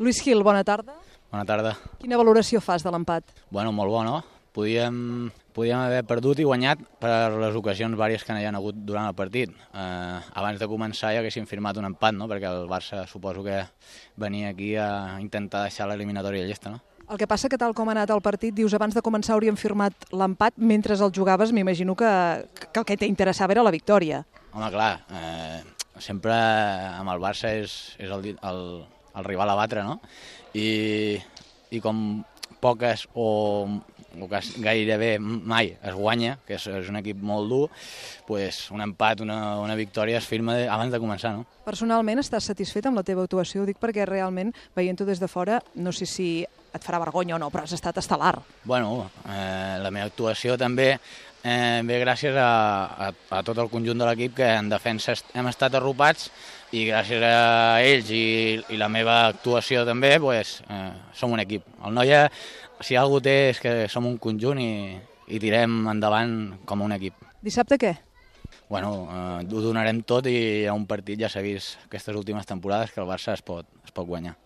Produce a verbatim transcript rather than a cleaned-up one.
Luis Gil, bona tarda. Bona tarda. Quina valoració fas de l'empat? Bueno, molt bo, no? Podíem, podíem haver perdut i guanyat per les ocasions vàries que n'hi ha hagut durant el partit. Eh, abans de començar ja haguéssim firmat un empat, no? Perquè el Barça suposo que venia aquí a intentar deixar l'eliminatòria llesta, no? El que passa que tal com ha anat el partit, dius abans de començar hauríem firmat l'empat, mentre el jugaves m'imagino que, que el que t'interessava era la victòria. Home, clar, eh, sempre amb el Barça és, és el, el, el rival a batre, no? I, i com poques o, o gairebé mai es guanya, que és, és un equip molt dur, pues un empat, una, una victòria es firma de, abans de començar, no? Personalment estàs satisfet amb la teva actuació? Ho dic perquè realment, veient-ho des de fora, no sé si et farà vergonya o no, però has estat estel·lar. Bueno, eh, la meva actuació també eh, ve gràcies a, a, a tot el conjunt de l'equip, que en defensa hem estat arropats, i gràcies a ells i, i la meva actuació també, pues, eh, som un equip. El Noia, si alguna cosa té, és que som un conjunt i, i tirem endavant com un equip. Dissabte què? Bueno, eh, ho donarem tot i a un partit ja s'ha vist aquestes últimes temporades que el Barça es pot, es pot guanyar.